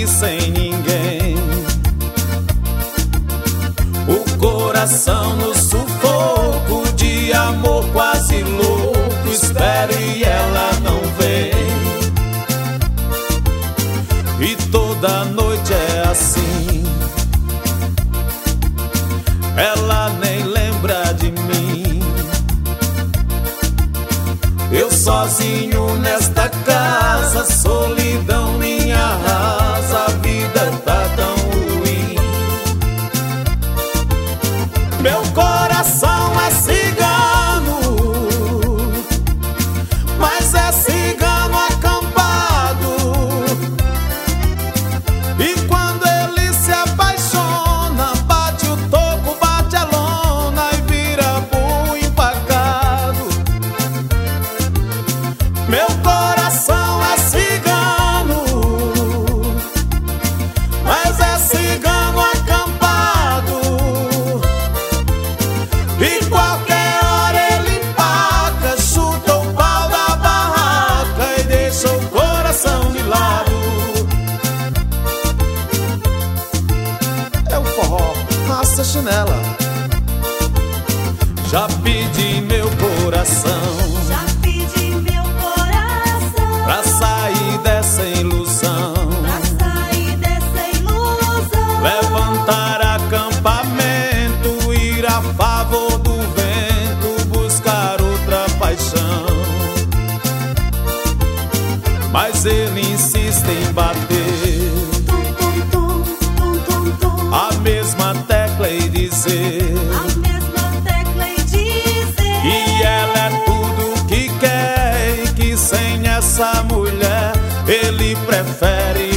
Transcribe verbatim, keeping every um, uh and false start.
aqui sem ninguém. O coração no sufoco de amor quase louco, espera e ela não vem. E toda noite é assim, ela nem lembra de mim. Eu sozinho nesta casa, solidão minha rasa, a vida tá tão ruim. Meu coração é cigano, mas é cigano acampado. E quando ele se apaixona, bate o toco, bate a lona e vira burro empacado. Meu coração é cigano, mas é cigano acampado. E qualquer hora ele empaca, chuta o pau da barraca e deixa o coração de lado. É o forró, raça chinela. Já pedi meu coração, Já pedi meu coração pra sair dessa ilusão, pra sair dessa ilusão. levantar acampamento, ir a favor do vento, buscar outra paixão. Mas ele insiste em bater Tum, tum, tum, tum, tum, tum. a mesma tecla e dizer A mesma tecla e dizer que ela é tudo que quer e que sem essa mulher ele prefere